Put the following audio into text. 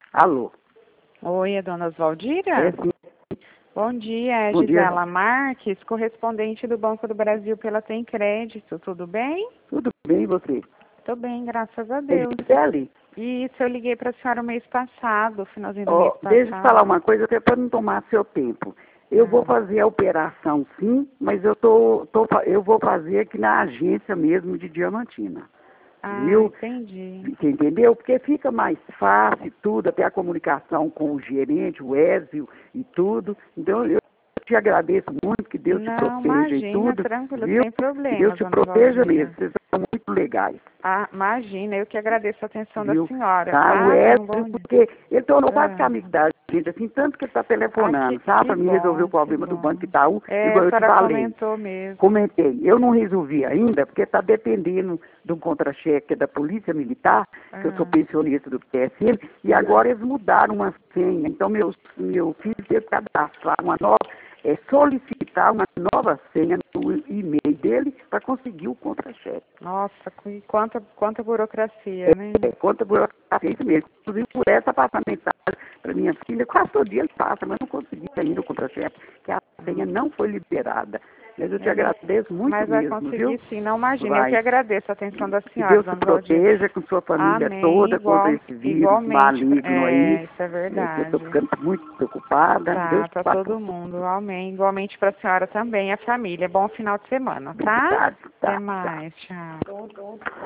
Alô? Oi, é dona Oswaldira? É, sim. Bom dia, é Bom dia. Gisela Marques, correspondente do Banco do Brasil pela Tem Crédito. Tudo bem? Tudo bem, e você? Tô bem, graças a É Deus. Gisele? Isso, eu liguei para a senhora o mês passado, finalzinho do mês Deixa eu te falar passado. uma coisa, até para não tomar seu tempo. Eu vou fazer a operação, sim, mas eu vou fazer aqui na agência mesmo de Diamantina. Viu? Entendi. Você entendeu? Porque fica mais fácil tudo, até a comunicação com o gerente, o Ézio e tudo. Então, eu te agradeço muito, que Deus te Não, proteja e imagina, tudo, tranquilo, viu? sem Que Deus problema, te dona proteja Oswaldira. mesmo, vocês são muito legais. Imagina, eu que agradeço a atenção da Viu? senhora, Tá, o tá? Tenha um Ézio, bom dia. porque ele tornou quase que Ah. amigo da gente, assim, tanto que ele está telefonando, sabe? Que Para mim resolver o bom, que problema do bom. Banco Itaú, É, igual a eu te senhora falei. comentou mesmo. Comentei, eu não resolvi ainda, porque está dependendo de um contra-cheque da Polícia Militar, que eu sou pensionista do PSM, e agora eles mudaram uma senha. Então, meu filho teve que cadastrar uma nova, solicitar uma nova senha no e-mail dele para conseguir o contra-cheque. Nossa, quanta burocracia, né? Conta burocracia, isso mesmo. Inclusive, por essa passar mensagem para minha filha, quase todo dia ele passa, mas não consegui ainda o contra-cheque, que a senha não foi liberada. Mas eu te agradeço muito Mas vai mesmo, viu? conseguir sim, não imagina. Eu Vai. que agradeço a atenção da Que senhora, Deus te dona Valdir. proteja com sua família Amém, toda contra esse vírus igualmente. maligno aí. Isso é Que eu estou verdade. ficando muito preocupada. Deus Tá, te para passe todo mundo. Amém. Igualmente para a senhora também, a família. Bom final de semana, tá? tá, Até tá, tá. mais, tchau.